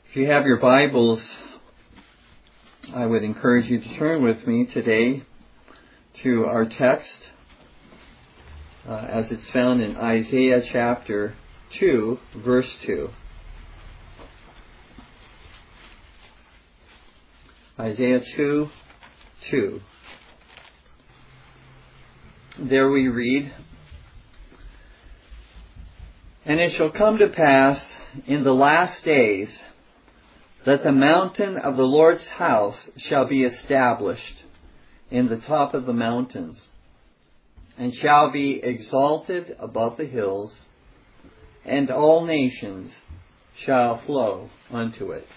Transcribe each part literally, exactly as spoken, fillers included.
If you have your Bibles, I would encourage you to turn with me today to our text uh, as it's found in Isaiah chapter two, verse two. Isaiah two, two. There we read, "And it shall come to pass in the last days that the mountain of the Lord's house shall be established in the top of the mountains, and shall be exalted above the hills, and all nations shall flow unto it."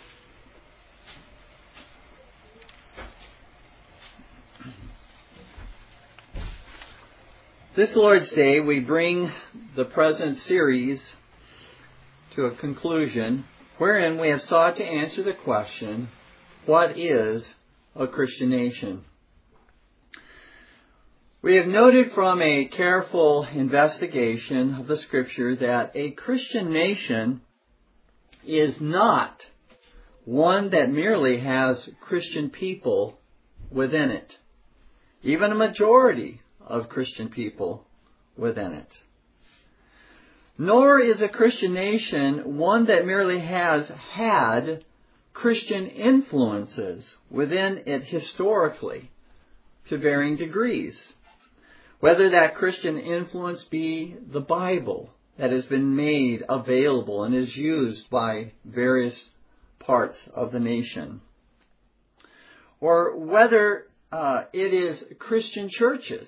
This Lord's Day, we bring the present series to a conclusion, wherein we have sought to answer the question, what is a Christian nation? We have noted from a careful investigation of the Scripture that a Christian nation is not one that merely has Christian people within it, even a majority of Christian people within it. Nor is a Christian nation one that merely has had Christian influences within it historically to varying degrees. Whether that Christian influence be the Bible that has been made available and is used by various parts of the nation. Or whether uh, it is Christian churches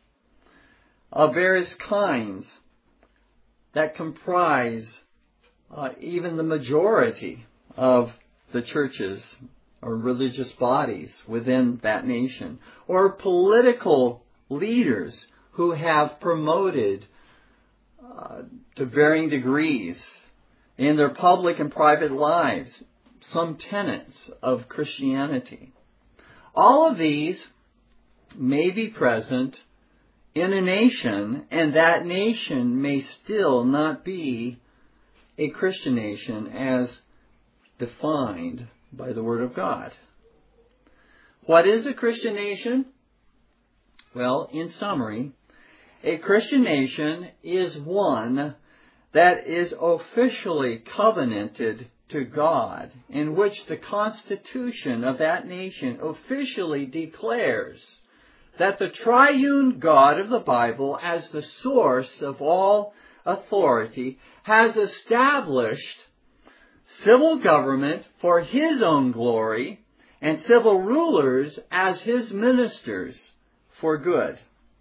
of various kinds that comprise uh, even the majority of the churches or religious bodies within that nation, or political leaders who have promoted uh, to varying degrees in their public and private lives some tenets of Christianity. All of these may be present in a nation, and that nation may still not be a Christian nation as defined by the Word of God. What is a Christian nation? Well, in summary, a Christian nation is one that is officially covenanted to God, in which the Constitution of that nation officially declares that the triune God of the Bible, as the source of all authority, has established civil government for His own glory and civil rulers as His ministers for good.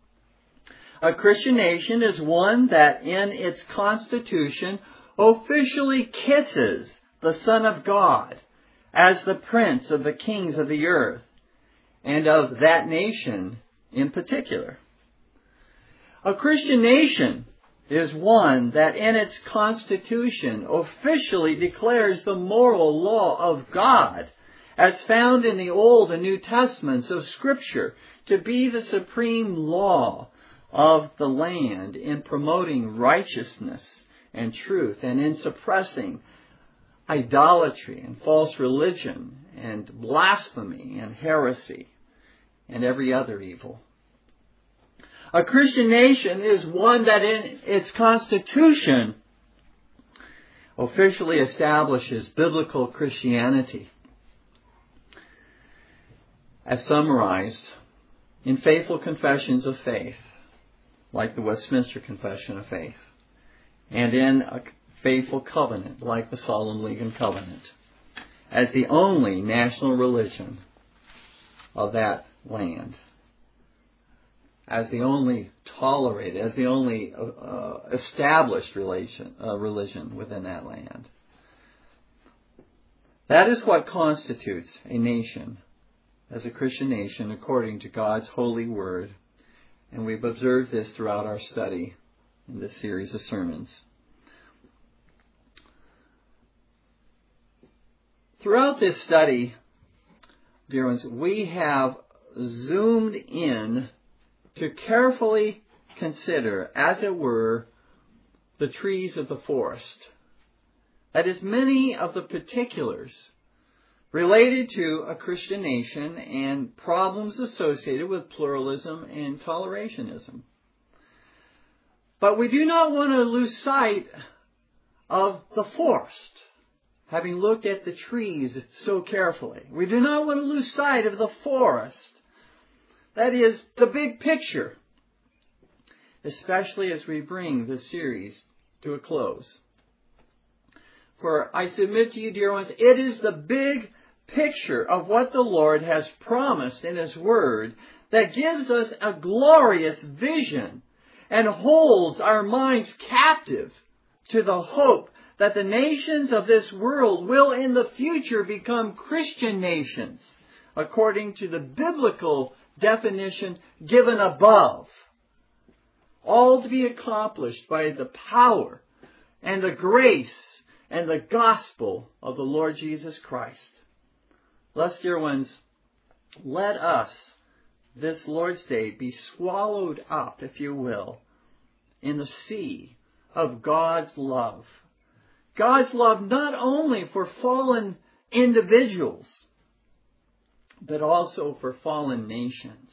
A Christian nation is one that in its constitution officially kisses the Son of God as the Prince of the kings of the earth and of that nation in particular. A Christian nation is one that in its constitution officially declares the moral law of God as found in the Old and New Testaments of Scripture to be the supreme law of the land in promoting righteousness and truth and in suppressing idolatry and false religion and blasphemy and heresy and every other evil. A Christian nation is one that in its constitution officially establishes biblical Christianity as summarized in faithful confessions of faith, like the Westminster Confession of Faith, and in a faithful covenant, like the Solemn League and Covenant, as the only national religion of that land, as the only tolerated, as the only uh, established relation, uh, religion within that land. That is what constitutes a nation as a Christian nation according to God's holy word, and we've observed this throughout our study in this series of sermons. Throughout this study, dear ones, we have zoomed in to carefully consider, as it were, the trees of the forest. That is, many of the particulars related to a Christian nation and problems associated with pluralism and tolerationism. But we do not want to lose sight of the forest, having looked at the trees so carefully. We do not want to lose sight of the forest. That is, the big picture, especially as we bring this series to a close. For I submit to you, dear ones, it is the big picture of what the Lord has promised in His Word that gives us a glorious vision and holds our minds captive to the hope that the nations of this world will in the future become Christian nations, according to the biblical definition given above. All to be accomplished by the power and the grace and the gospel of the Lord Jesus Christ. Thus, dear ones, let us this Lord's Day be swallowed up, if you will, in the sea of God's love. God's love not only for fallen individuals, but also for fallen nations.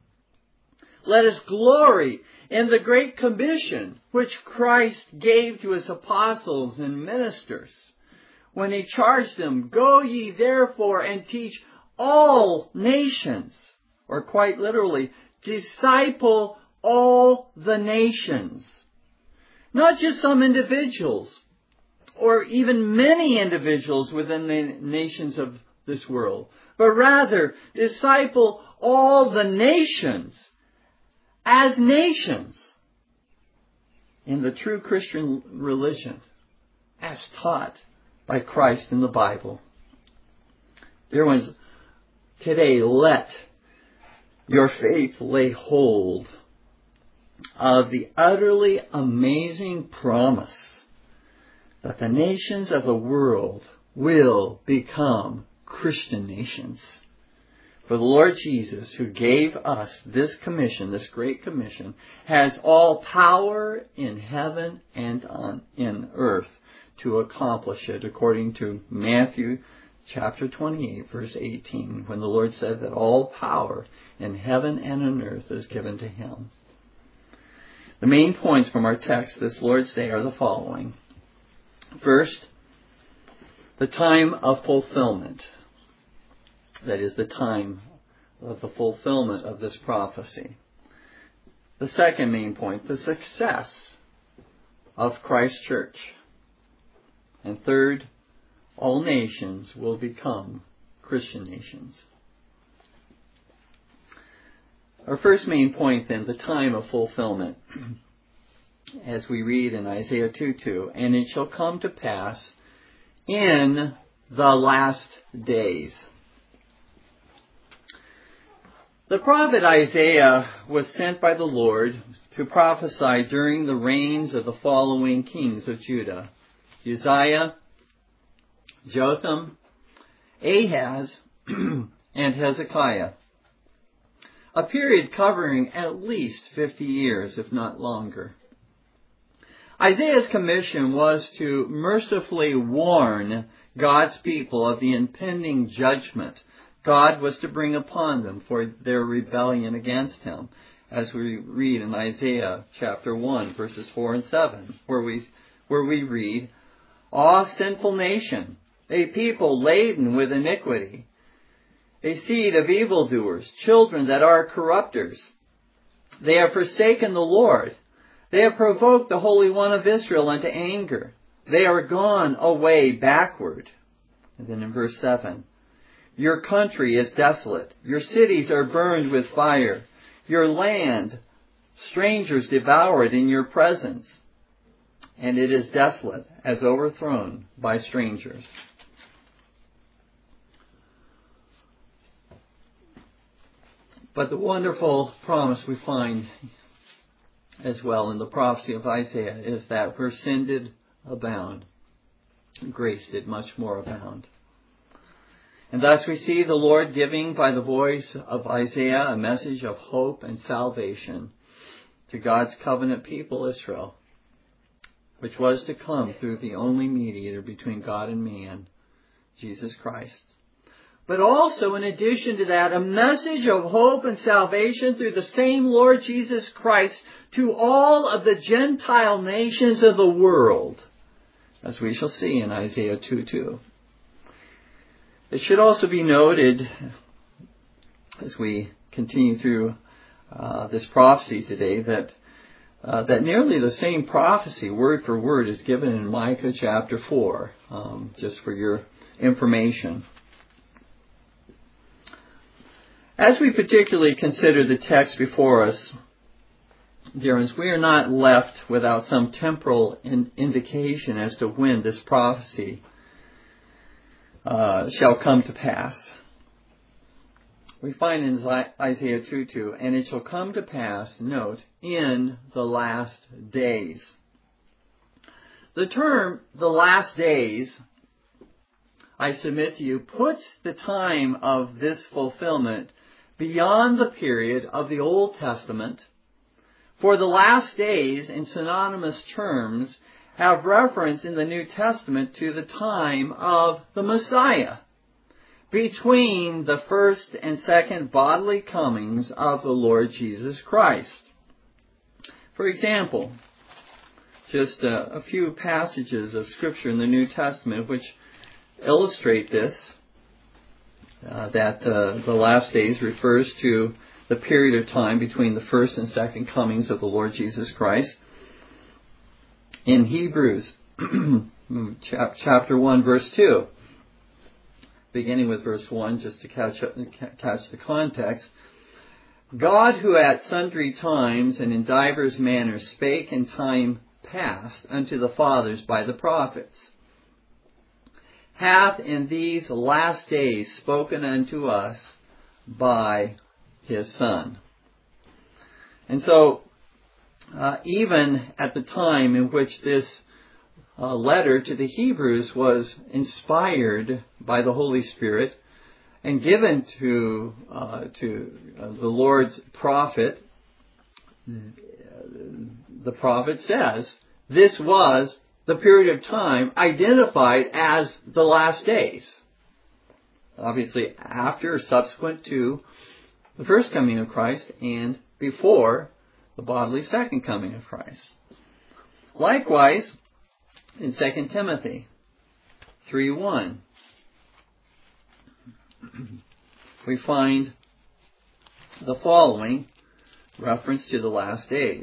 Let us glory in the great commission which Christ gave to His apostles and ministers when He charged them, "Go ye therefore and teach all nations," or quite literally, disciple all the nations. Not just some individuals, or even many individuals within the nations of this world, but rather disciple all the nations as nations in the true Christian religion as taught by Christ in the Bible. Dear ones, today let your faith lay hold of the utterly amazing promise that the nations of the world will become Christian nations. For the Lord Jesus, who gave us this commission, this great commission, has all power in heaven and on in earth to accomplish it, according to Matthew chapter twenty-eight, verse eighteen, when the Lord said that all power in heaven and on earth is given to Him. The main points from our text this Lord's Day are the following. First, the time of fulfillment. That is, the time of the fulfillment of this prophecy. The second main point, the success of Christ's church. And third, all nations will become Christian nations. Our first main point then, the time of fulfillment. As we read in Isaiah two two, "And it shall come to pass in the last days." The prophet Isaiah was sent by the Lord to prophesy during the reigns of the following kings of Judah: Uzziah, Jotham, Ahaz, and Hezekiah. A period covering at least fifty years, if not longer. Isaiah's commission was to mercifully warn God's people of the impending judgment God was to bring upon them for their rebellion against Him, as we read in Isaiah chapter one, verses four and seven, where we, where we read, "Ah, sinful nation, a people laden with iniquity, a seed of evildoers, children that are corrupters. They have forsaken the Lord. They have provoked the Holy One of Israel unto anger. They are gone away backward." And then in verse seven, "Your country is desolate. Your cities are burned with fire. Your land, strangers devour it in your presence. And it is desolate, as overthrown by strangers." But the wonderful promise we find as well in the prophecy of Isaiah is that where sin did abound, grace did much more abound. And thus we see the Lord giving by the voice of Isaiah a message of hope and salvation to God's covenant people, Israel. which was to come through the only mediator between God and man, Jesus Christ. But also, in addition to that, a message of hope and salvation through the same Lord Jesus Christ to all of the Gentile nations of the world, as we shall see in Isaiah two two. It should also be noted, as we continue through uh, this prophecy today, that uh, that nearly the same prophecy, word for word, is given in Micah chapter four, um, just for your information. As we particularly consider the text before us, dear ones, we are not left without some temporal in indication as to when this prophecy uh, shall come to pass. We find in Isaiah two two, and it shall come to pass, note, in the last days. The term, the last days, I submit to you, puts the time of this fulfillment beyond the period of the Old Testament. For the last days, in synonymous terms, have reference in the New Testament to the time of the Messiah, between the first and second bodily comings of the Lord Jesus Christ. For example, just a, a few passages of Scripture in the New Testament which illustrate this, uh, that uh, the last days refers to the period of time between the first and second comings of the Lord Jesus Christ. In Hebrews chapter one, verse two, beginning with verse one, just to catch up, catch the context. God, who at sundry times and in divers manners spake in time past unto the fathers by the prophets, hath in these last days spoken unto us by His Son. And so, uh, even at the time in which this uh, letter to the Hebrews was inspired by the Holy Spirit and given to uh, to uh, the Lord's prophet, the prophet says this was the period of time identified as the last days. Obviously, after or subsequent to the first coming of Christ and before the bodily second coming of Christ. Likewise, in Second Timothy three one, we find the following reference to the last days.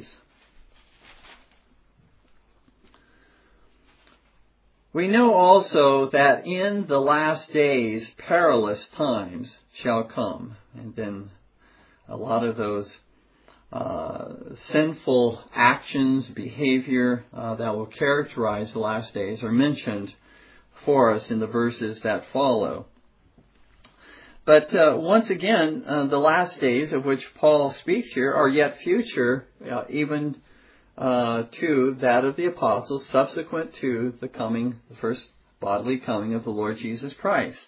We know also that in the last days perilous times shall come. And then a lot of those uh, sinful actions, behavior uh, that will characterize the last days are mentioned for us in the verses that follow. But uh, once again, uh, the last days of which Paul speaks here are yet future, uh, even uh, to that of the apostles, subsequent to the coming, the first bodily coming of the Lord Jesus Christ.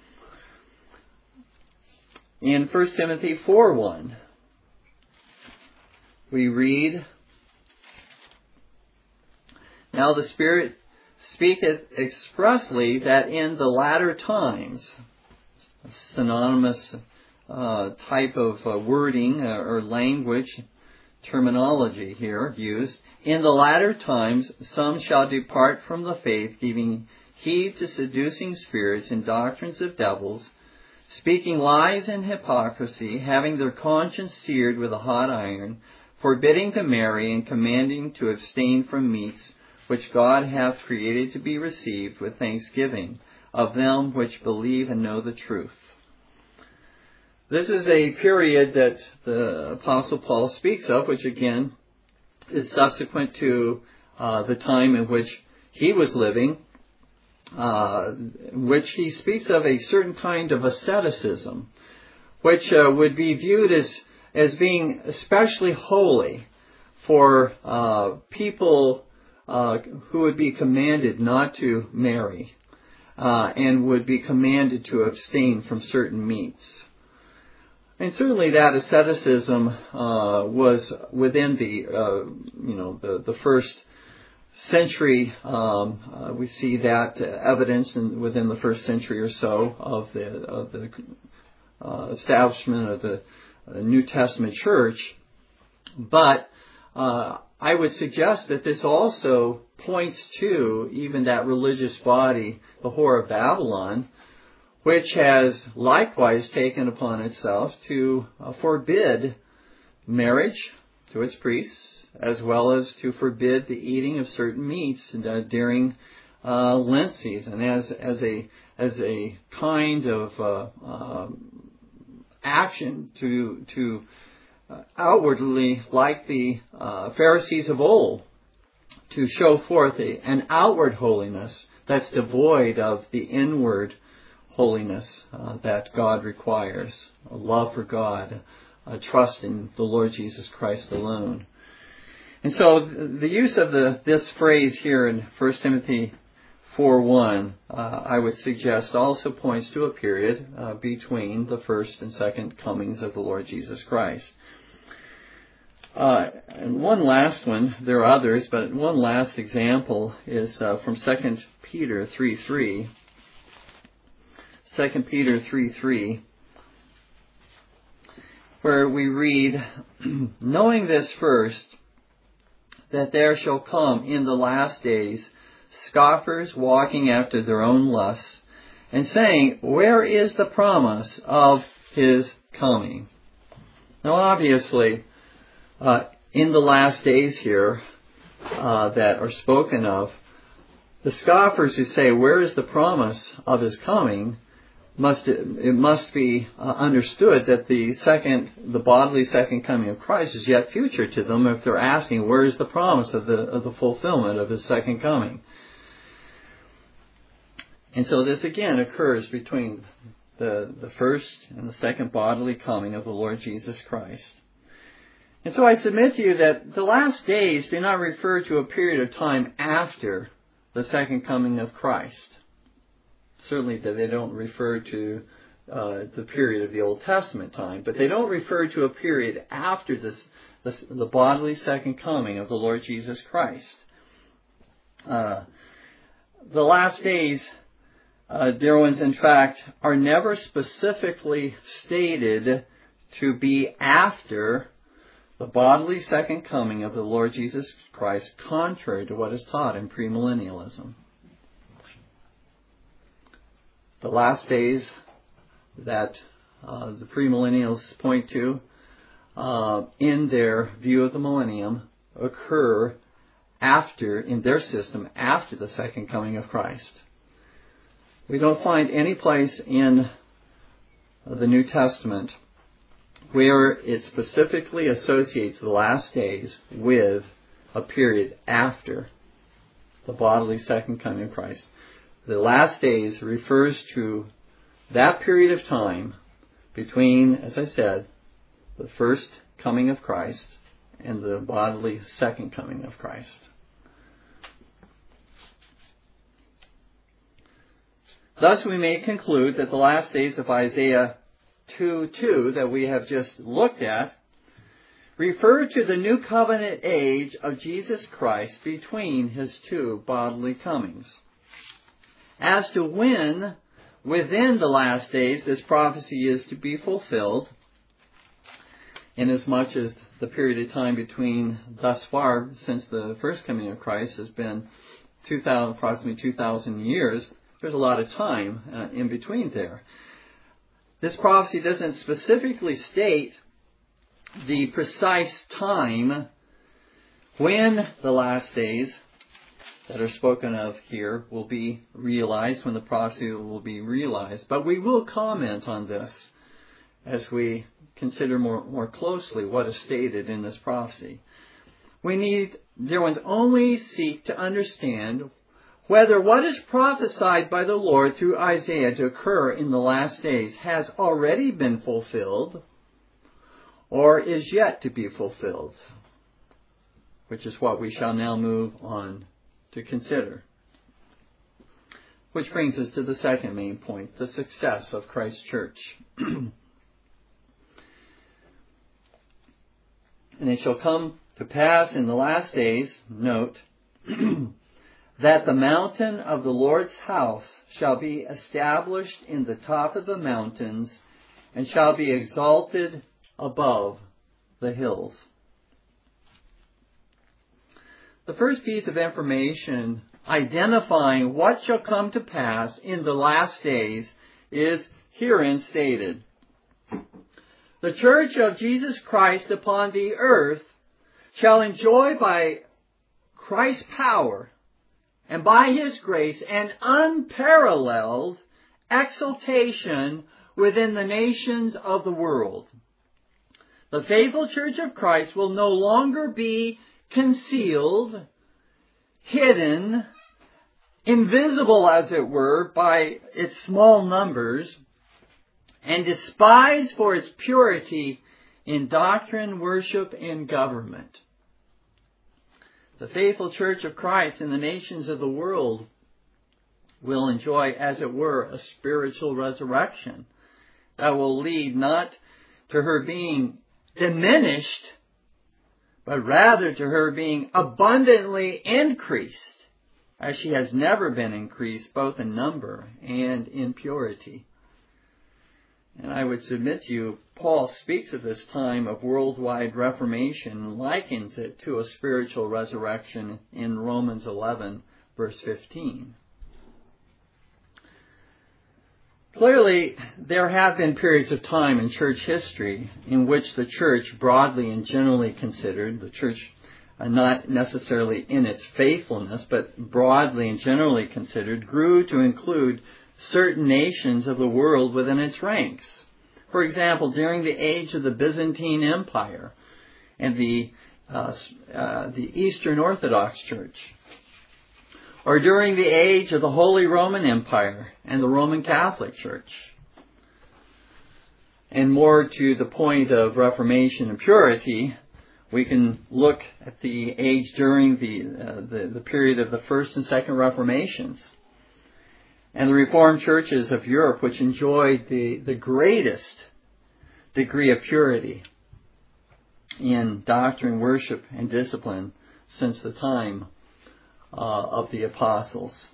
In First Timothy four one, we read, Now the Spirit speaketh expressly that in the latter times, a synonymous uh, type of uh, wording uh, or language, terminology here used, in the latter times some shall depart from the faith, giving heed to seducing spirits and doctrines of devils, speaking lies and hypocrisy, having their conscience seared with a hot iron, forbidding to marry and commanding to abstain from meats which God hath created to be received with thanksgiving of them which believe and know the truth. This is a period that the Apostle Paul speaks of, which again is subsequent to uh, the time in which he was living, uh, which he speaks of a certain kind of asceticism, which uh, would be viewed as, as being especially holy for uh, people uh, who would be commanded not to marry uh, and would be commanded to abstain from certain meats. And certainly that asceticism uh, was within the, uh, you know, the, the first century, um, uh, we see that uh, evidence in, within the first century or so of the of the uh, establishment of the uh, New Testament church. But uh, I would suggest that this also points to even that religious body, the Whore of Babylon, which has likewise taken upon itself to uh, forbid marriage to its priests, as well as to forbid the eating of certain meats uh, during uh, Lent season, as as a as a kind of uh, uh, action to to uh, outwardly, like the uh, Pharisees of old, to show forth a, an outward holiness that's devoid of the inward holiness uh, that God requires, a love for God, a trust in the Lord Jesus Christ alone. And so the use of the this phrase here in First Timothy four one, uh, I would suggest also points to a period uh, between the first and second comings of the Lord Jesus Christ. Uh, and one last one, there are others, but one last example is uh, from Second Peter three three. Second Peter three three, where we read, knowing this first, that there shall come in the last days scoffers walking after their own lusts, and saying, where is the promise of his coming? Now obviously, uh, in the last days here uh, that are spoken of, the scoffers who say, where is the promise of his coming? Must it must be uh, understood that the second, the bodily second coming of Christ is yet future to them if they're asking, where is the promise of the of the fulfillment of his second coming? And so this again occurs between the, the first and the second bodily coming of the Lord Jesus Christ. And so I submit to you that the last days do not refer to a period of time after the second coming of Christ. Certainly that they don't refer to uh, the period of the Old Testament time, but they don't refer to a period after this, this the bodily second coming of the Lord Jesus Christ. Uh, the last days, uh, dear ones, in fact, are never specifically stated to be after the bodily second coming of the Lord Jesus Christ, contrary to what is taught in premillennialism. The last days that uh, the premillennials point to uh, in their view of the millennium occur after, in their system, after the second coming of Christ. We don't find any place in the New Testament where it specifically associates the last days with a period after the bodily second coming of Christ. The last days refers to that period of time between, as I said, the first coming of Christ and the bodily second coming of Christ. Thus we may conclude that the last days of Isaiah two two that we have just looked at refer to the new covenant age of Jesus Christ between his two bodily comings. As to when within the last days this prophecy is to be fulfilled, inasmuch as the period of time between thus far, since the first coming of Christ, has been two thousand, approximately two thousand years, there's a lot of time uh, in between there. This prophecy doesn't specifically state the precise time when the last days that are spoken of here will be realized, when the prophecy will be realized. But we will comment on this as we consider more, more closely what is stated in this prophecy. We need, dear ones, only seek to understand whether what is prophesied by the Lord through Isaiah to occur in the last days has already been fulfilled or is yet to be fulfilled, which is what we shall now move on to consider. Which brings us to the second main point, the success of Christ's church. And it shall come to pass in the last days, note, that the mountain of the Lord's house shall be established in the top of the mountains, and shall be exalted above the hills. The first piece of information identifying what shall come to pass in the last days is herein stated. The church of Jesus Christ upon the earth shall enjoy by Christ's power and by His grace an unparalleled exaltation within the nations of the world. The faithful church of Christ will no longer be concealed, hidden, invisible as it were by its small numbers, and despised for its purity in doctrine, worship, and government. The faithful church of Christ in the nations of the world will enjoy, as it were, a spiritual resurrection that will lead not to her being diminished, but rather to her being abundantly increased, as she has never been increased both in number and in purity. And I would submit to you, Paul speaks of this time of worldwide reformation and likens it to a spiritual resurrection in Romans eleven, verse fifteen. Clearly, there have been periods of time in church history in which the church, broadly and generally considered, the church uh, not necessarily in its faithfulness, but broadly and generally considered, grew to include certain nations of the world within its ranks. For example, during the age of the Byzantine Empire and the uh, uh, the Eastern Orthodox Church, or during the age of the Holy Roman Empire and the Roman Catholic Church. And more to the point of Reformation and purity, we can look at the age during the, uh, the, the period of the First and Second Reformations, and the Reformed churches of Europe, which enjoyed the, the greatest degree of purity in doctrine, worship, and discipline since the time uh, of the apostles.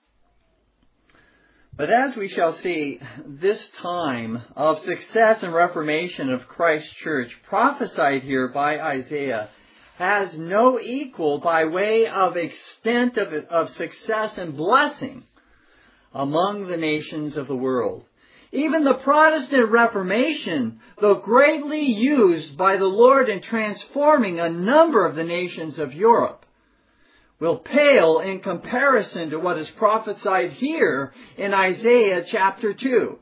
But as we shall see, this time of success and reformation of Christ's church, prophesied here by Isaiah, has no equal by way of extent of, of success and blessing among the nations of the world. Even the Protestant Reformation, though greatly used by the Lord in transforming a number of the nations of Europe, will pale in comparison to what is prophesied here in Isaiah chapter two.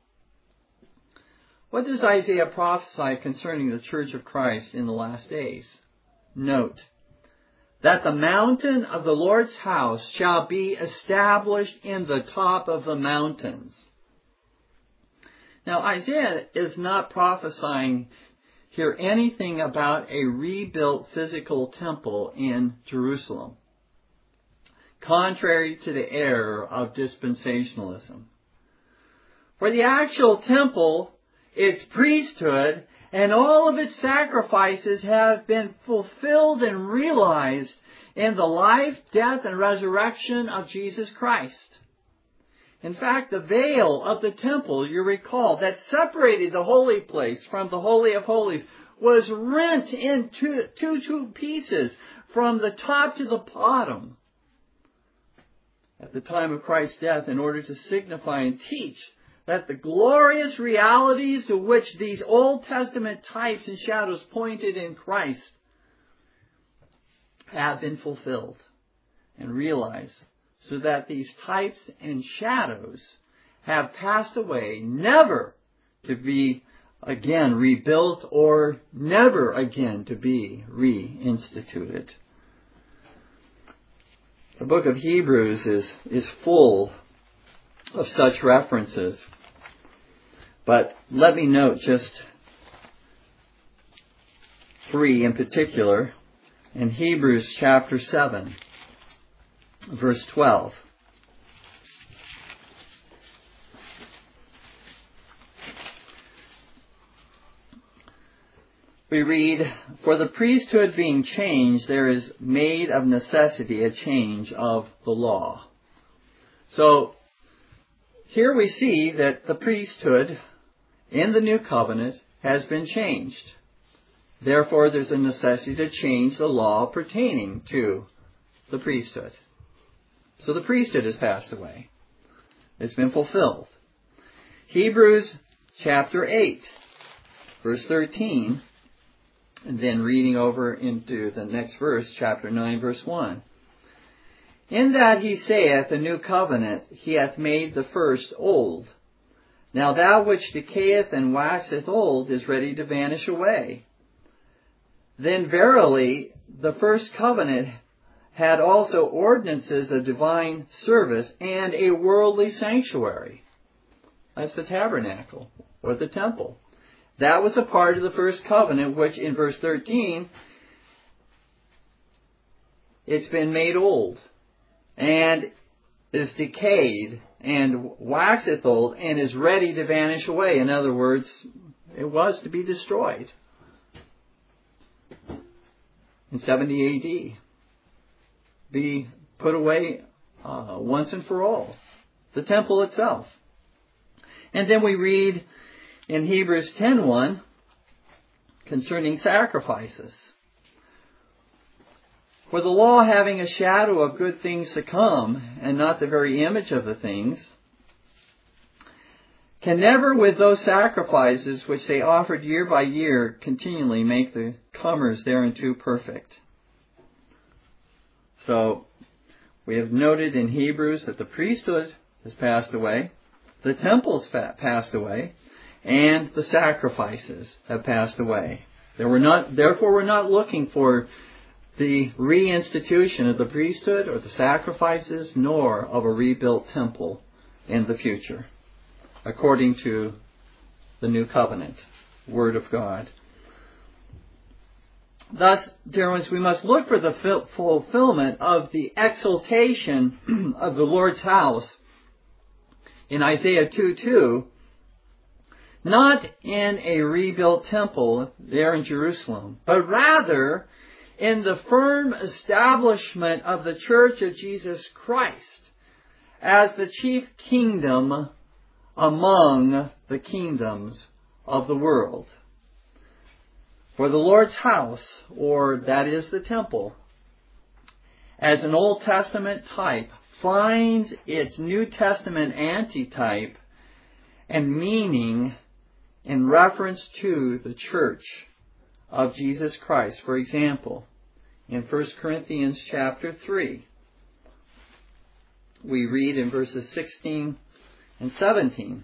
What does Isaiah prophesy concerning the church of Christ in the last days? Note that the mountain of the Lord's house shall be established in the top of the mountains. Now, Isaiah is not prophesying here anything about a rebuilt physical temple in Jerusalem, contrary to the error of dispensationalism. For the actual temple, its priesthood, and all of its sacrifices have been fulfilled and realized in the life, death, and resurrection of Jesus Christ. In fact, the veil of the temple, you recall, that separated the holy place from the Holy of Holies was rent into two, two pieces from the top to the bottom at the time of Christ's death, in order to signify and teach that the glorious realities to which these Old Testament types and shadows pointed in Christ have been fulfilled and realized, so that these types and shadows have passed away, never to be again rebuilt or never again to be reinstituted. The book of Hebrews is, is full of such references. But let me note just three in particular. In Hebrews chapter seven, verse twelve. we read, "For the priesthood being changed, there is made of necessity a change of the law." So, here we see that the priesthood in the new covenant has been changed. Therefore, there's a necessity to change the law pertaining to the priesthood. So the priesthood has passed away. It's been fulfilled. Hebrews chapter eight, verse thirteen, and then reading over into the next verse, chapter nine, verse one. "In that he saith, a new covenant, he hath made the first old. Now that which decayeth and waxeth old is ready to vanish away. Then verily the first covenant had also ordinances of divine service and a worldly sanctuary." That's the tabernacle or the temple. That was a part of the first covenant, which in verse thirteen, it's been made old and is decayed and waxeth old and is ready to vanish away. In other words, it was to be destroyed in seventy A D. Be put away uh, once and for all. The temple itself. And then we read in Hebrews ten one concerning sacrifices. "For the law, having a shadow of good things to come, and not the very image of the things, can never with those sacrifices which they offered year by year continually make the comers thereunto perfect." So, we have noted in Hebrews that the priesthood has passed away, the temple's passed away, and the sacrifices have passed away. There were not, therefore, we're not looking for the reinstitution of the priesthood or the sacrifices, nor of a rebuilt temple in the future, according to the new covenant, Word of God. Thus, dear ones, we must look for the fulfillment of the exaltation of the Lord's house in Isaiah two two, not in a rebuilt temple there in Jerusalem, but rather in the firm establishment of the Church of Jesus Christ as the chief kingdom among the kingdoms of the world. For the Lord's house, or that is the temple, as an Old Testament type, finds its New Testament antitype and meaning in reference to the church of Jesus Christ. For example, in First Corinthians chapter three, we read in verses sixteen and seventeen,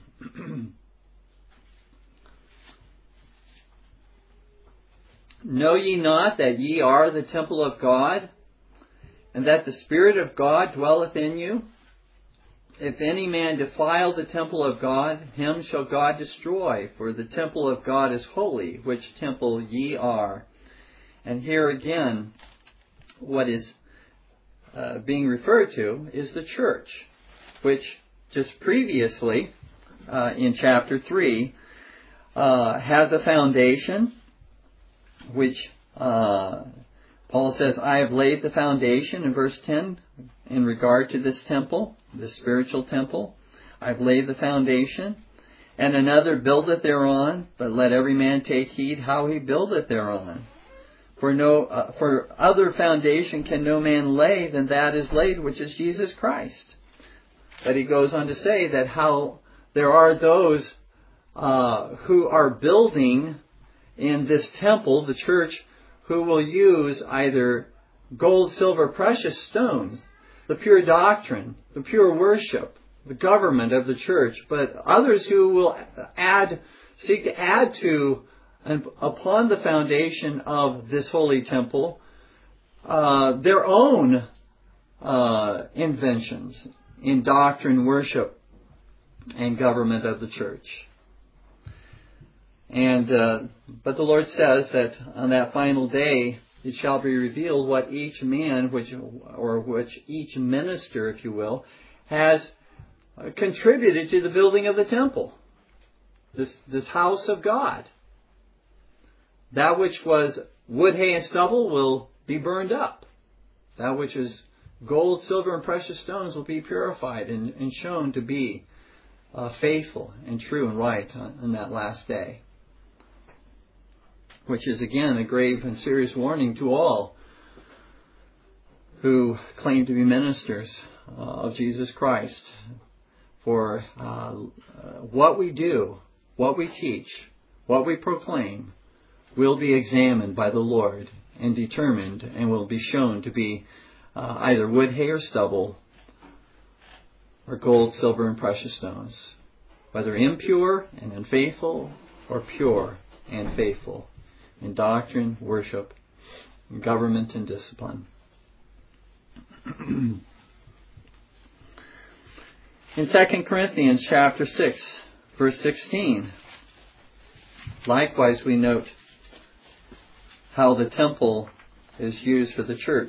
"Know ye not that ye are the temple of God, and that the Spirit of God dwelleth in you? If any man defile the temple of God, him shall God destroy, for the temple of God is holy, which temple ye are." And here again, what is uh, being referred to is the church, which just previously, uh, in chapter three, uh, has a foundation, which uh, Paul says, "I have laid the foundation," in verse ten, in regard to this temple, the spiritual temple. "I've laid the foundation, and another buildeth thereon, but let every man take heed how he buildeth thereon. For no, uh, for other foundation can no man lay than that is laid, which is Jesus Christ." But he goes on to say that how there are those uh, who are building in this temple, the church, who will use either gold, silver, precious stones, the pure doctrine, the pure worship, the government of the church, but others who will add, seek to add to and upon the foundation of this holy temple, uh, their own uh, inventions in doctrine, worship, and government of the church. And uh, but the Lord says that on that final day it shall be revealed what each man, which or which each minister, if you will, has contributed to the building of the temple, this this house of God. that which was wood, hay, and stubble will be burned up. That which is gold, silver, and precious stones will be purified and, and shown to be uh, faithful and true and right on, on that last day. Which is, again, a grave and serious warning to all who claim to be ministers uh, of Jesus Christ. For uh, what we do, what we teach, what we proclaim will be examined by the Lord and determined and will be shown to be uh, either wood, hay, or stubble, or gold, silver, and precious stones, whether impure and unfaithful or pure and faithful in doctrine, worship, in government, and discipline. In Second Corinthians chapter six, verse sixteen, likewise we note how the temple is used for the church.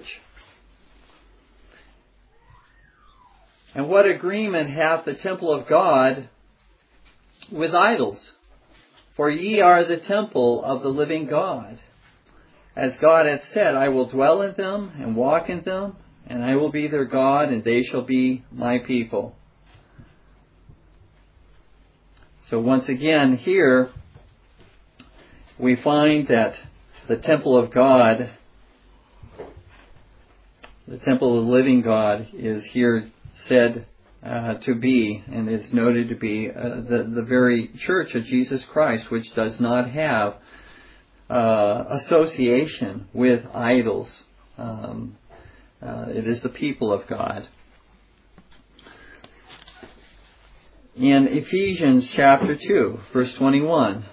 And what agreement hath the temple of God with idols? For ye are the temple of the living God. As God hath said, I will dwell in them and walk in them, and I will be their God, and they shall be my people. So once again, here we find that the temple of God, the temple of the living God, is here said uh, to be, and is noted to be, uh, the, the very church of Jesus Christ, which does not have uh, association with idols. Um, uh, it is the people of God. In Ephesians chapter two, verse twenty-one,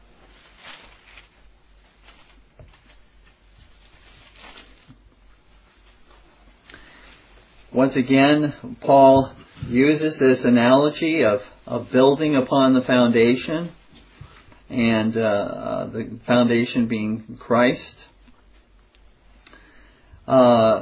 once again, Paul uses this analogy of, of building upon the foundation, and uh, uh, the foundation being Christ. Uh,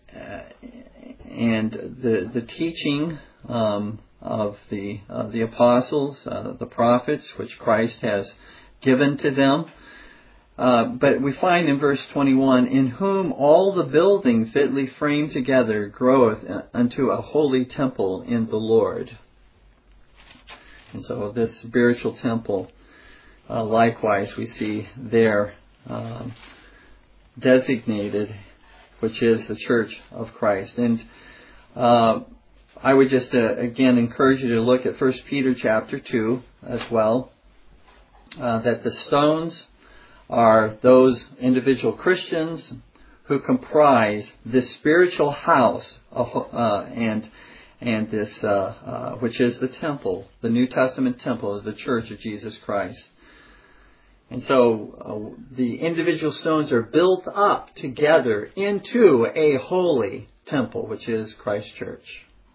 and the the teaching um, of the uh, the apostles, uh, the prophets, which Christ has given to them. Uh, but we find in verse twenty-one, in whom all the building fitly framed together groweth unto a holy temple in the Lord. And so this spiritual temple, uh, likewise, we see there um, designated, which is the church of Christ. And uh, I would just uh, again encourage you to look at First Peter chapter two as well, uh, that the stones are those individual Christians who comprise this spiritual house, uh, and and this uh, uh, which is the temple, the New Testament temple of the Church of Jesus Christ. And so uh, the individual stones are built up together into a holy temple, which is Christ's church.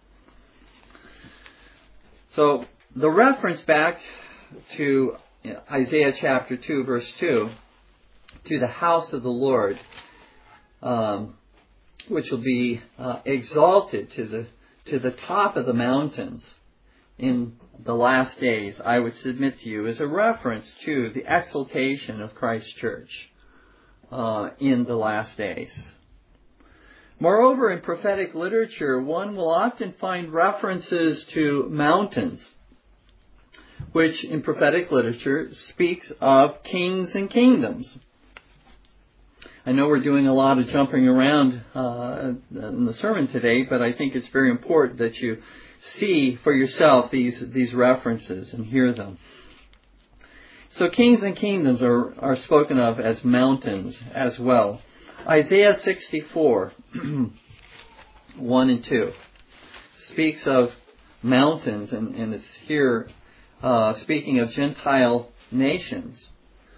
So the reference back to Isaiah chapter two, verse two, to the house of the Lord, um, which will be uh, exalted to the to the top of the mountains in the last days, I would submit to you, is a reference to the exaltation of Christ's church uh, in the last days. Moreover, in prophetic literature, one will often find references to mountains, which in prophetic literature speaks of kings and kingdoms. I know we're doing a lot of jumping around uh, in the sermon today, but I think it's very important that you see for yourself these these references and hear them. So kings and kingdoms are, are spoken of as mountains as well. Isaiah sixty-four, one and two, speaks of mountains, and, and it's here uh, speaking of Gentile nations.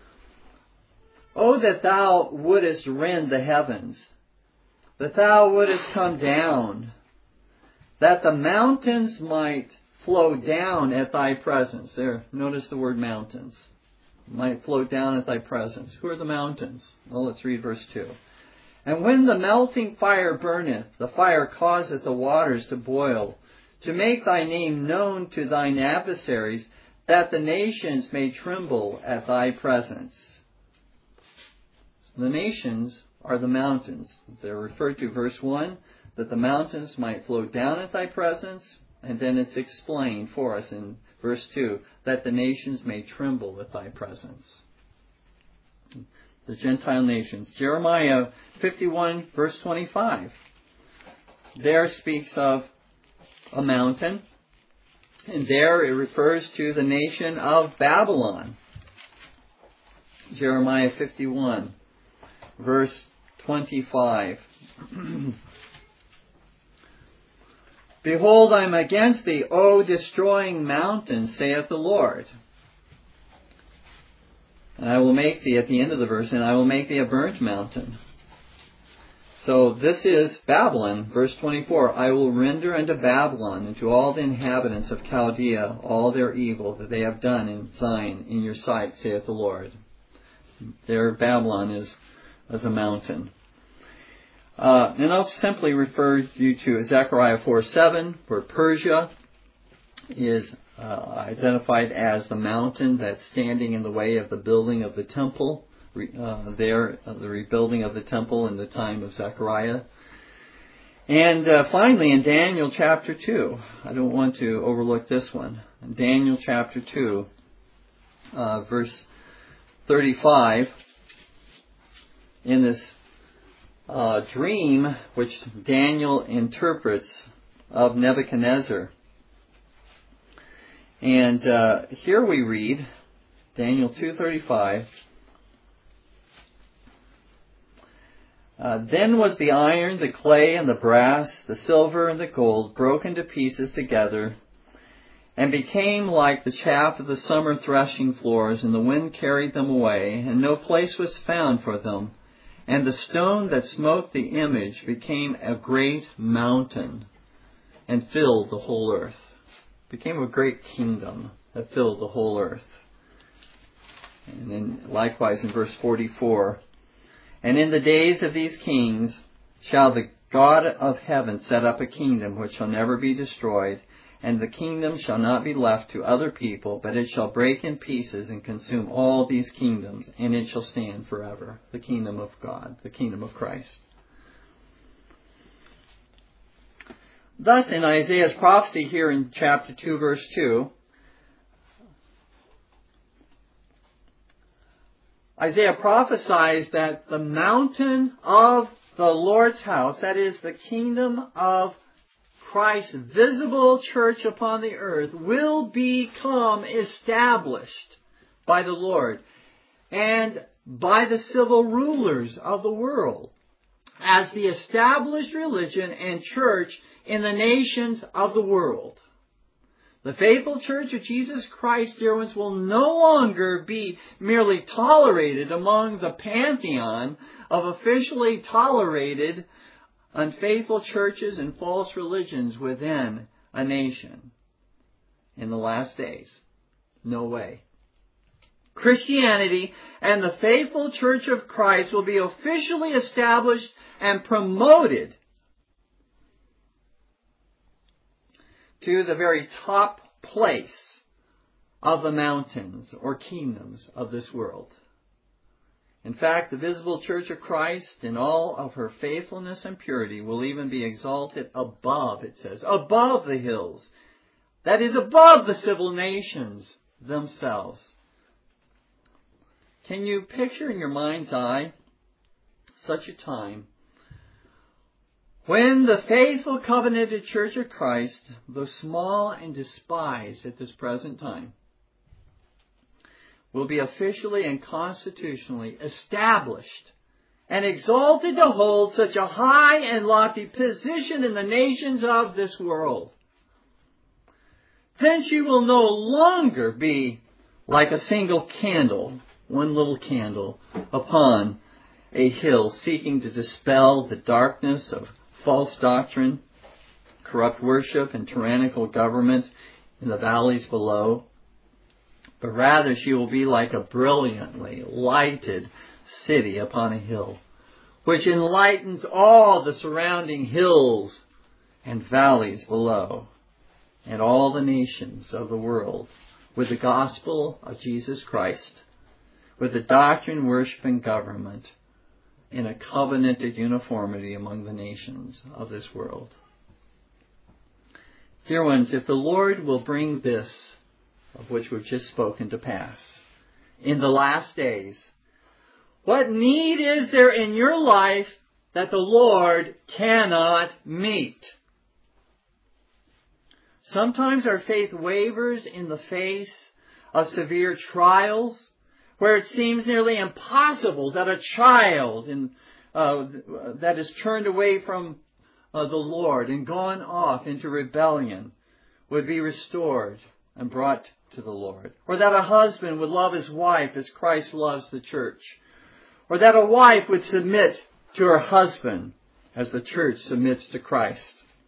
Oh, that thou wouldest rend the heavens, that thou wouldest come down, that the mountains might flow down at thy presence. There, notice the word mountains. Might flow down at thy presence. Who are the mountains? Well, let's read verse two. And when the melting fire burneth, the fire causeth the waters to boil, to make thy name known to thine adversaries, that the nations may tremble at thy presence. The nations are the mountains. They're referred to, verse one, that the mountains might flow down at thy presence, and then it's explained for us in verse two, that the nations may tremble at thy presence. The Gentile nations. Jeremiah fifty-one, verse twenty-five. There speaks of a mountain, and there it refers to the nation of Babylon. Jeremiah fifty-one, verse twenty-five. Behold, I am against thee, O destroying mountain, saith the Lord. And I will make thee, at the end of the verse, and I will make thee a burnt mountain. So this is Babylon, verse twenty-four. I will render unto Babylon and to all the inhabitants of Chaldea all their evil that they have done in Zion in your sight, saith the Lord. There Babylon is as a mountain. Uh, and I'll simply refer you to Zechariah four seven, where Persia is uh, identified as the mountain that's standing in the way of the building of the temple. Uh, there, uh, the rebuilding of the temple in the time of Zechariah. And uh, finally, in Daniel chapter two, I don't want to overlook this one. In Daniel chapter two, uh, verse thirty-five, in this uh, dream which Daniel interprets of Nebuchadnezzar. And uh, here we read, Daniel two thirty-five, Uh, then was the iron, the clay, and the brass, the silver, and the gold broken to pieces together, and became like the chaff of the summer threshing floors, and the wind carried them away, and no place was found for them. And the stone that smote the image became a great mountain, and filled the whole earth. Became a great kingdom that filled the whole earth. And then likewise in verse forty-four, and in the days of these kings shall the God of heaven set up a kingdom which shall never be destroyed, and the kingdom shall not be left to other people, but it shall break in pieces and consume all these kingdoms, and it shall stand forever. The kingdom of God, the kingdom of Christ. Thus, in Isaiah's prophecy here in chapter two, verse two, Isaiah prophesies that the mountain of the Lord's house, that is the kingdom of Christ's visible church upon the earth, will become established by the Lord and by the civil rulers of the world as the established religion and church in the nations of the world. The faithful church of Jesus Christ, dear ones, will no longer be merely tolerated among the pantheon of officially tolerated unfaithful churches and false religions within a nation in the last days. No way. Christianity and the faithful church of Christ will be officially established and promoted to the very top place of the mountains or kingdoms of this world. In fact, the visible church of Christ in all of her faithfulness and purity will even be exalted above, it says, above the hills. That is, above the civil nations themselves. Can you picture in your mind's eye such a time when the faithful covenanted church of Christ, though small and despised at this present time, will be officially and constitutionally established and exalted to hold such a high and lofty position in the nations of this world? Then she will no longer be like a single candle, one little candle, upon a hill seeking to dispel the darkness of false doctrine, corrupt worship, and tyrannical government in the valleys below. But rather she will be like a brilliantly lighted city upon a hill, which enlightens all the surrounding hills and valleys below, and all the nations of the world, with the gospel of Jesus Christ, with the doctrine, worship, and government in a covenanted uniformity among the nations of this world. Dear ones, if the Lord will bring this, of which we've just spoken, to pass in the last days, what need is there in your life that the Lord cannot meet? Sometimes our faith wavers in the face of severe trials, where it seems nearly impossible that a child in, uh, that is turned away from uh, the Lord and gone off into rebellion would be restored and brought to the Lord. Or that a husband would love his wife as Christ loves the church. Or that a wife would submit to her husband as the church submits to Christ.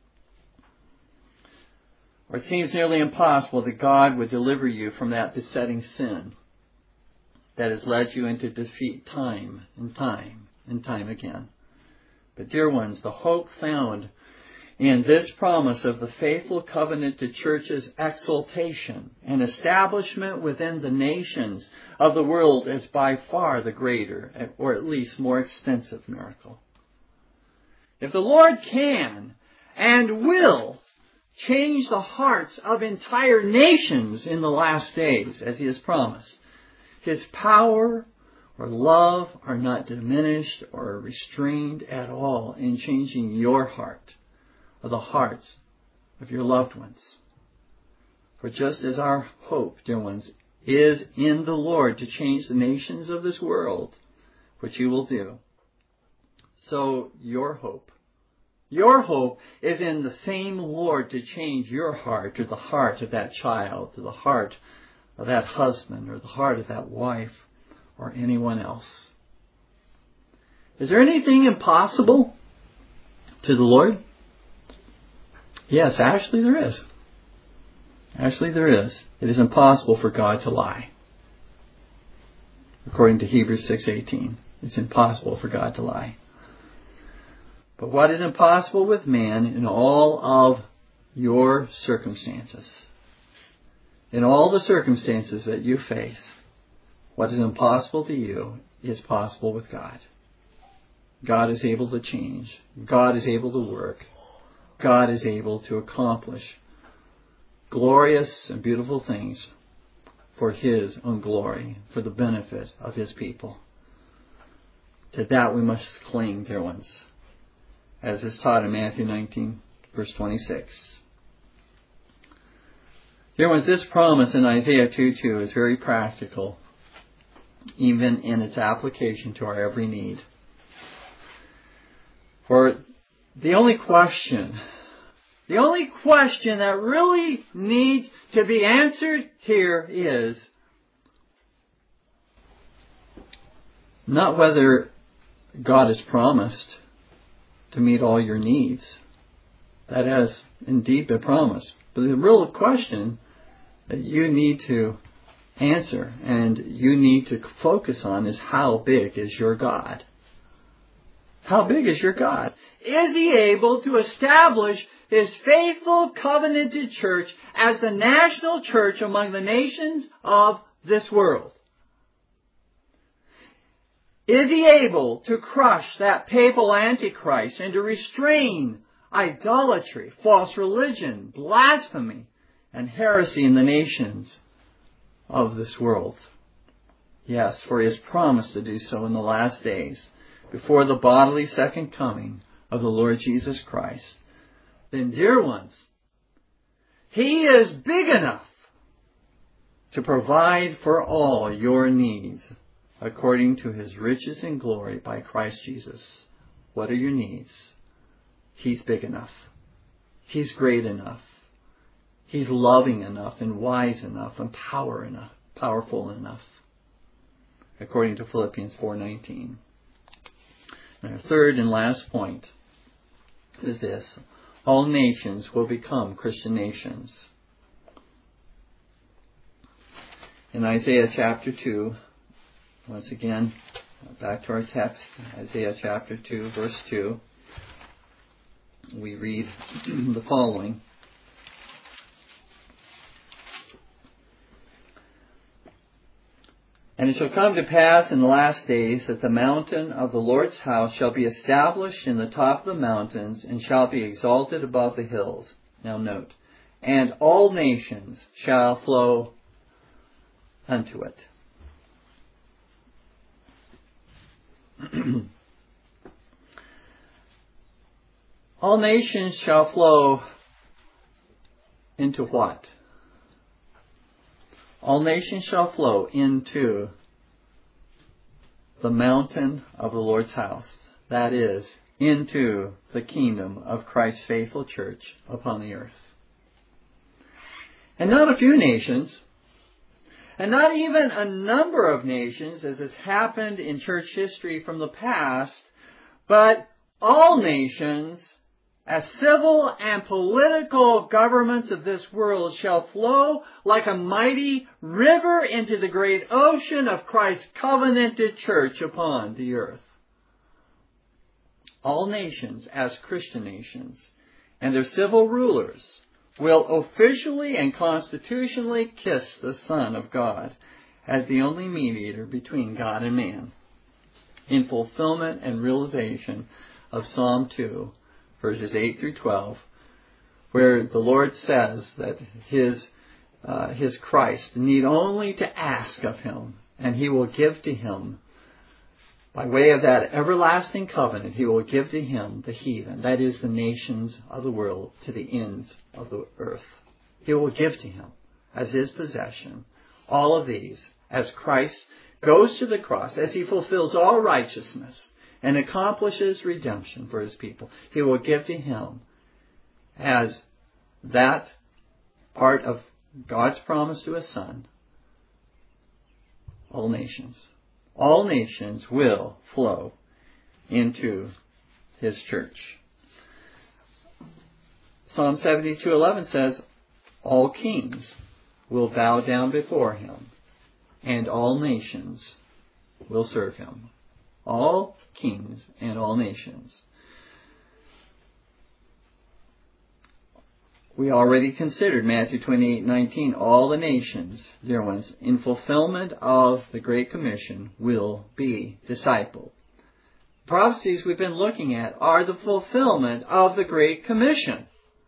Or it seems nearly impossible that God would deliver you from that besetting sin that has led you into defeat time and time and time again. But dear ones, the hope found in this promise of the faithful covenanted church's exaltation and establishment within the nations of the world is by far the greater, or at least more extensive miracle. If the Lord can and will change the hearts of entire nations in the last days, as He has promised, His power or love are not diminished or restrained at all in changing your heart or the hearts of your loved ones. For just as our hope, dear ones, is in the Lord to change the nations of this world, which you will do, so your hope, your hope is in the same Lord to change your heart or the heart of that child, to the heart of that husband or the heart of that wife or anyone else. Is there anything impossible to the Lord? Yes, actually there is. Actually there is. It is impossible for God to lie. According to Hebrews six eighteen, it's impossible for God to lie. But what is impossible with man in all of your circumstances, in all the circumstances that you face, what is impossible to you is possible with God. God is able to change. God is able to work. God is able to accomplish glorious and beautiful things for His own glory, for the benefit of His people. To that we must cling, dear ones, as is taught in Matthew nineteen, verse twenty-six. Dear ones, this promise in Isaiah two two is very practical, even in its application to our every need. For the only question, the only question that really needs to be answered here is not whether God has promised to meet all your needs. That has indeed been promised. But the real question that you need to answer and you need to focus on is, how big is your God? How big is your God? Is He able to establish His faithful covenanted church as the national church among the nations of this world? Is He able to crush that papal antichrist and to restrain idolatry, false religion, blasphemy, and heresy in the nations of this world? Yes, for He has promised to do so in the last days, before the bodily second coming of the Lord Jesus Christ. Then, dear ones, He is big enough to provide for all your needs according to His riches and glory by Christ Jesus. What are your needs? He's big enough. He's great enough. He's loving enough and wise enough and power enough, powerful enough, according to Philippians four nineteen. And our third and last point is this: all nations will become Christian nations. In Isaiah chapter two, once again, back to our text, Isaiah chapter two, verse two, we read the following. And it shall come to pass in the last days that the mountain of the Lord's house shall be established in the top of the mountains, and shall be exalted above the hills. Now note, and all nations shall flow unto it. All nations shall flow into what? All nations shall flow into the mountain of the Lord's house. That is, into the kingdom of Christ's faithful church upon the earth. And not a few nations, and not even a number of nations, as has happened in church history from the past, but all nations, as civil and political governments of this world, shall flow like a mighty river into the great ocean of Christ's covenanted church upon the earth. All nations, as Christian nations, and their civil rulers, will officially and constitutionally kiss the Son of God as the only mediator between God and man, in fulfillment and realization of Psalm two, verses eight through twelve, where the Lord says that his, uh, his Christ need only to ask of him, and he will give to him. By way of that everlasting covenant, he will give to him the heathen, that is, the nations of the world, to the ends of the earth. He will give to him as his possession all of these, as Christ goes to the cross, as he fulfills all righteousness and accomplishes redemption for his people. He will give to him as that part of God's promise to his Son, all nations. All nations will flow into his church. Psalm seventy-two eleven says, all kings will bow down before him, and all nations will serve him. All kings and all nations. We already considered Matthew twenty-eight nineteen. All the nations, dear ones, in fulfillment of the Great Commission, will be discipled. The prophecies we've been looking at are the fulfillment of the Great Commission.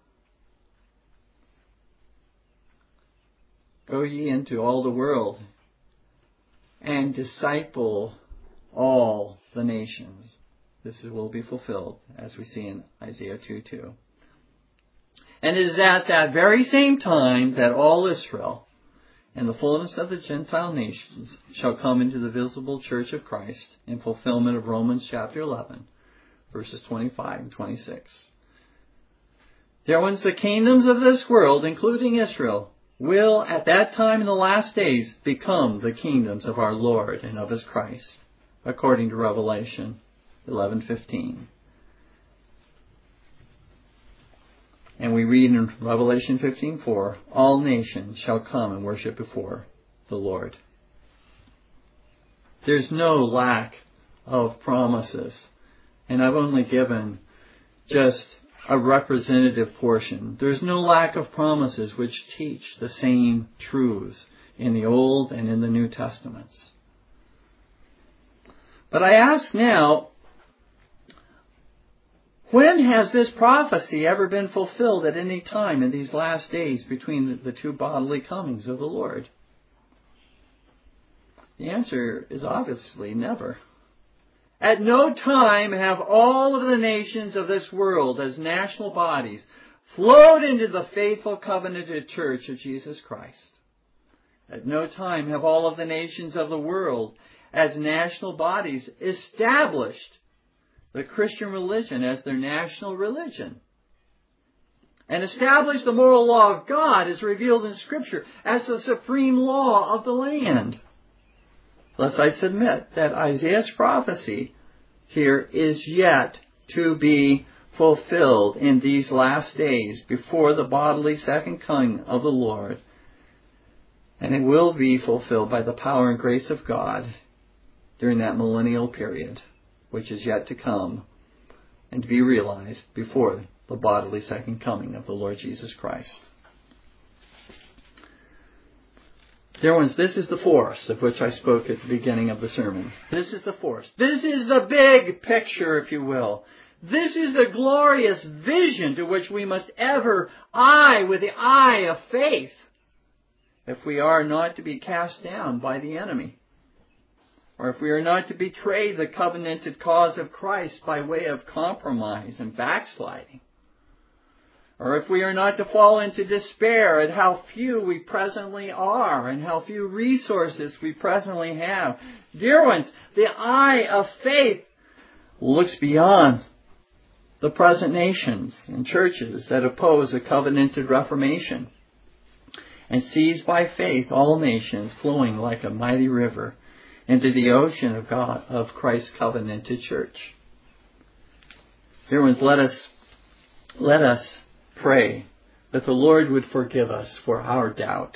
Go ye into all the world and disciple all the nations. This will be fulfilled, as we see in Isaiah two two. And it is at that very same time that all Israel and the fullness of the Gentile nations shall come into the visible church of Christ in fulfillment of Romans chapter eleven, verses twenty-five and twenty-six. Dear ones, the kingdoms of this world, including Israel, will at that time in the last days become the kingdoms of our Lord and of his Christ, according to Revelation eleven fifteen. And we read in Revelation fifteen four, all nations shall come and worship before the Lord. There's no lack of promises. And I've only given just a representative portion. There's no lack of promises which teach the same truths in the Old and in the New Testaments. But I ask now, when has this prophecy ever been fulfilled at any time in these last days between the two bodily comings of the Lord? The answer is obviously never. At no time have all of the nations of this world as national bodies flowed into the faithful covenanted church of Jesus Christ. At no time have all of the nations of the world as national bodies established the Christian religion as their national religion, and established the moral law of God as revealed in Scripture as the supreme law of the land. Thus I submit that Isaiah's prophecy here is yet to be fulfilled in these last days before the bodily second coming of the Lord, and it will be fulfilled by the power and grace of God during that millennial period, which is yet to come and to be realized before the bodily second coming of the Lord Jesus Christ. Dear ones, this is the forest of which I spoke at the beginning of the sermon. This is the forest. This is the big picture, if you will. This is the glorious vision to which we must ever eye with the eye of faith, if we are not to be cast down by the enemy, or if we are not to betray the covenanted cause of Christ by way of compromise and backsliding, or if we are not to fall into despair at how few we presently are and how few resources we presently have. Dear ones, the eye of faith looks beyond the present nations and churches that oppose a covenanted reformation, and sees by faith all nations flowing like a mighty river into the ocean of God, of Christ's covenanted church. Dear ones, let us, let us pray that the Lord would forgive us for our doubt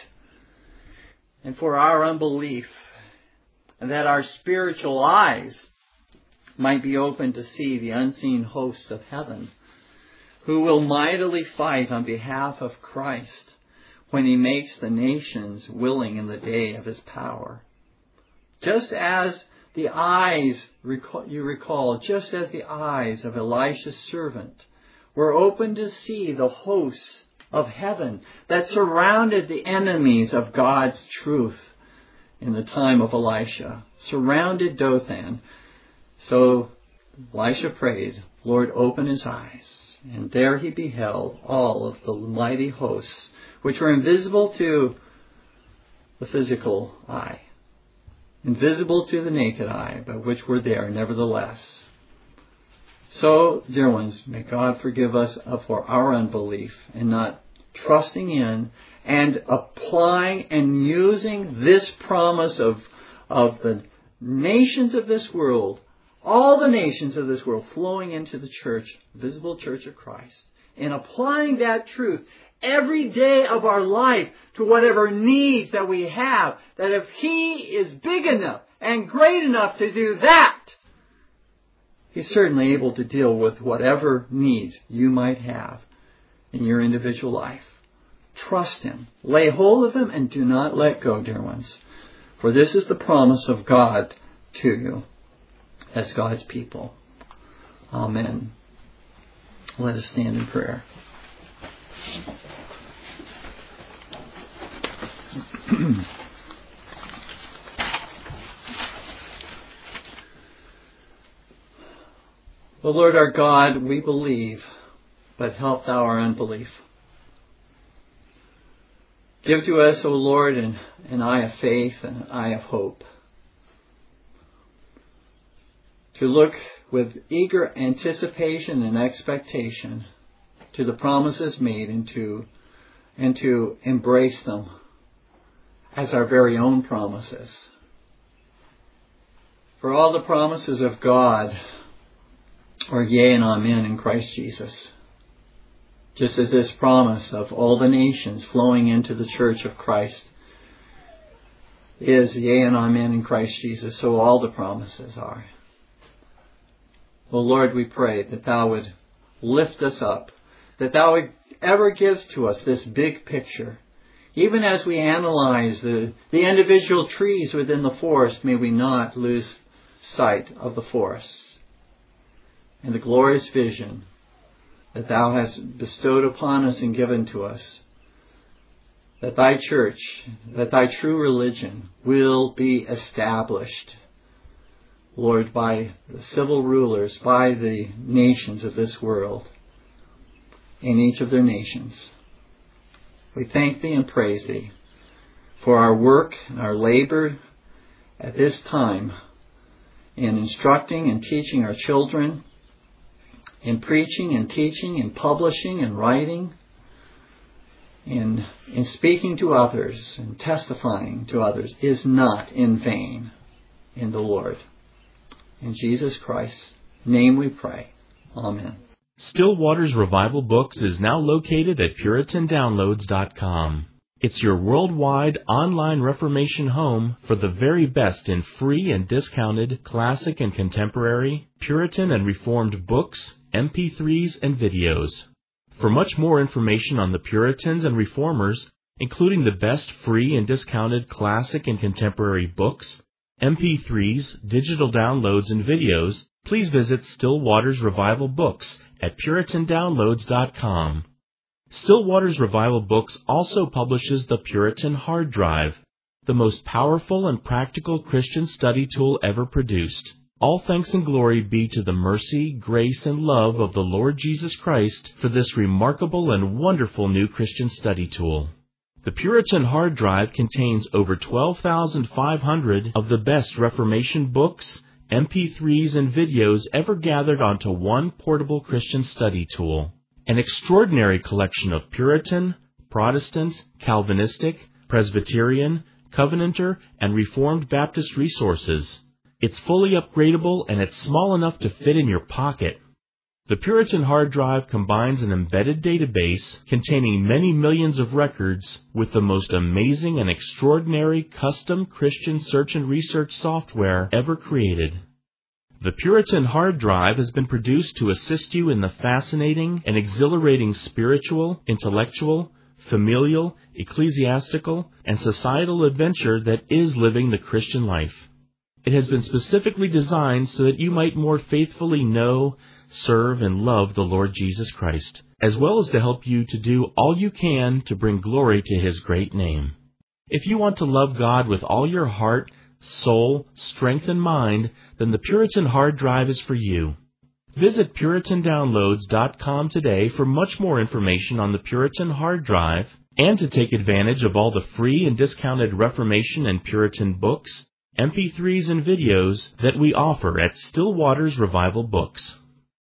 and for our unbelief, and that our spiritual eyes might be open to see the unseen hosts of heaven, who will mightily fight on behalf of Christ when He makes the nations willing in the day of His power. Just as the eyes, you recall, just as the eyes of Elisha's servant were open to see the hosts of heaven that surrounded the enemies of God's truth in the time of Elisha, surrounded Dothan. So Elisha prayed, Lord, open his eyes. And there he beheld all of the mighty hosts, which were invisible to the physical eye, invisible to the naked eye, but which were there nevertheless. So, dear ones, may God forgive us for our unbelief and not trusting in and applying and using this promise of, of the nations of this world, all the nations of this world flowing into the church, visible church of Christ, and applying that truth every day of our life to whatever needs that we have, that if He is big enough and great enough to do that, He's certainly able to deal with whatever needs you might have in your individual life. Trust Him. Lay hold of Him and do not let go, dear ones. For this is the promise of God to you as God's people. Amen. Let us stand in prayer. O Lord our God, we believe, but help Thou our unbelief. Give to us, O Lord, an, an eye of faith and an eye of hope, to look with eager anticipation and expectation to the promises made and to, and to embrace them as our very own promises. For all the promises of God are yea and amen in Christ Jesus. Just as this promise of all the nations flowing into the church of Christ is yea and amen in Christ Jesus, so all the promises are. O Lord, we pray that Thou would lift us up, that Thou would ever give to us this big picture. Even as we analyze the, the individual trees within the forest, may we not lose sight of the forest and the glorious vision that Thou hast bestowed upon us and given to us, that Thy church, that Thy true religion will be established, Lord, by the civil rulers, by the nations of this world, in each of their nations. We thank Thee and praise Thee for our work and our labor at this time in instructing and teaching our children, in preaching and teaching and publishing and writing, in, in speaking to others and testifying to others is not in vain in the Lord. In Jesus Christ's name we pray. Amen. Still Waters Revival Books is now located at Puritan Downloads dot com. It's your worldwide online Reformation home for the very best in free and discounted classic and contemporary, Puritan and Reformed books, M P threes, and videos. For much more information on the Puritans and Reformers, including the best free and discounted classic and contemporary books, M P threes, digital downloads, and videos, please visit Still Waters Revival Books at Puritan Downloads dot com. Still Waters Revival Books also publishes the Puritan Hard Drive, the most powerful and practical Christian study tool ever produced. All thanks and glory be to the mercy, grace, and love of the Lord Jesus Christ for this remarkable and wonderful new Christian study tool. The Puritan Hard Drive contains over twelve thousand five hundred of the best Reformation books, M P threes, and videos ever gathered onto one portable Christian study tool. An extraordinary collection of Puritan, Protestant, Calvinistic, Presbyterian, Covenanter, and Reformed Baptist resources. It's fully upgradable and it's small enough to fit in your pocket. The Puritan Hard Drive combines an embedded database containing many millions of records with the most amazing and extraordinary custom Christian search and research software ever created. The Puritan Hard Drive has been produced to assist you in the fascinating and exhilarating spiritual, intellectual, familial, ecclesiastical, and societal adventure that is living the Christian life. It has been specifically designed so that you might more faithfully know, serve, and love the Lord Jesus Christ, as well as to help you to do all you can to bring glory to His great name. If you want to love God with all your heart, soul, strength, and mind, then the Puritan Hard Drive is for you. Visit Puritan Downloads dot com today for much more information on the Puritan Hard Drive and to take advantage of all the free and discounted Reformation and Puritan books, M P threes, and videos that we offer at Still Waters Revival Books.